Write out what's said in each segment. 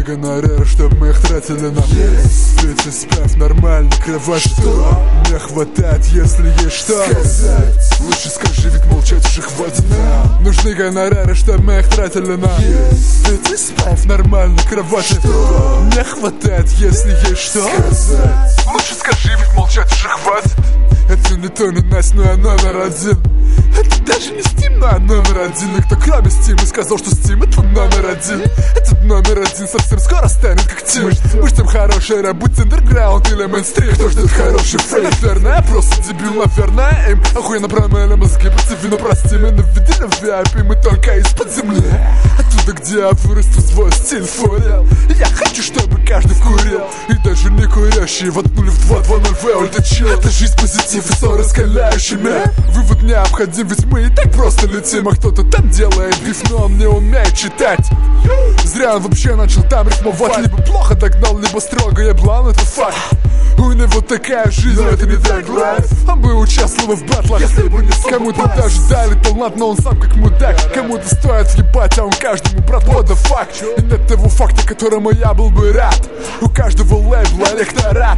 гонорар, чтоб мы их тратили на Ведь исправь нормально кровать. Что не хватает, если есть что сказать? Лучше скажи, ведь молчать уже хватит. Нужны гонорары, чтоб мы их тратили на Ведь исправь нормально кровать. Что не хватает, если есть что сказать? Лучше скажи, ведь молчать уже хватит. Это не то, не Настя, но я номер один. Это даже не Steam, но я номер один. Никто кроме Steam сказал, что Steam это номер один. Этот номер один совсем скоро станет как Тим. Мы ждем хорошей работы, андерграунд или мейнстрим. Кто ждет хороший фейк? Наверное, я просто дебил, наверное, им охуенно промыли мозги, пацаны, но прости меня, введи на VIP, мы только из-под земли. Оттуда, где я вырасту свой стиль фурил. Я хочу, чтобы каждый вкурил. И даже не курящие воткнули в 2.2.0 вольта чил. Это жизнь позитив и ссор раскаляющими. Вывод необходим, ведь мы и так просто летим. А кто-то там делает биф, но он не умеет читать. Зря он вообще начал там рифмовать. Либо плохо догнал, либо строго еблан, это факт. У него такая жизнь, но это не так лайф. Он бы участвовал в батлах, если бы не смог. Кому-то даже дали талант, но он сам как мудак. Кому-то стоит въебать, а он каждому брат, what the fuck. И нет того факта, которому я был бы рад. У каждого лейбла электорат.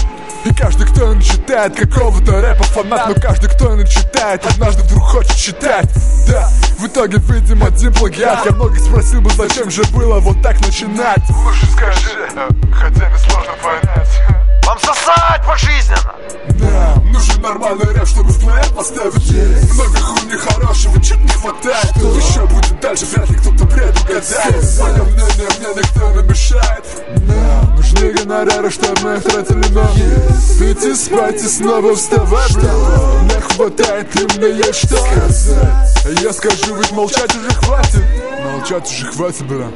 И каждый, кто не читает какого-то рэпа фанат. Но каждый, кто не читает, однажды вдруг хочет читать. Да, в итоге видим один плагиат. Я многих спросил бы, зачем же было вот так начинать. Лучше скажи, хотя мне сложно понять. Вам сосать пожизненно. Да, нужен нормальный рэп, чтобы в плеер поставить. Много хуйни хорошего, чуть не хватает. Что еще будет дальше, вряд ли кто-то предугадает. Мое мнение мне никто не мешает. Нужны гонорары, чтобы мы их тратили на пить и спать и снова вставать. Не хватает, и мне есть что сказать. Я скажу, ведь молчать уже хватит. Молчать уже хватит, бля.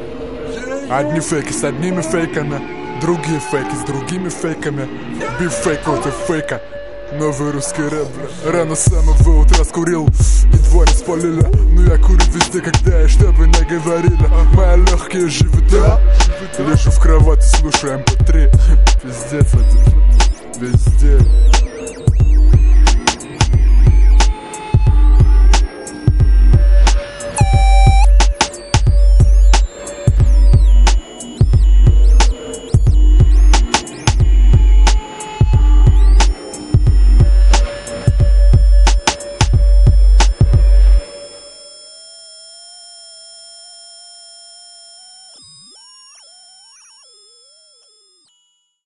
Одни фейки с одними фейками, другие фейки с другими фейками. Биф фейк против фейка. Новый русский рэп, бля. Рано с самого утра скурил, едва не спалили. Но я курю везде, когда я, чтобы не говорили. Мои легкие живы, да. Лежу в кровати, слушаю MP3. Пиздец, везде.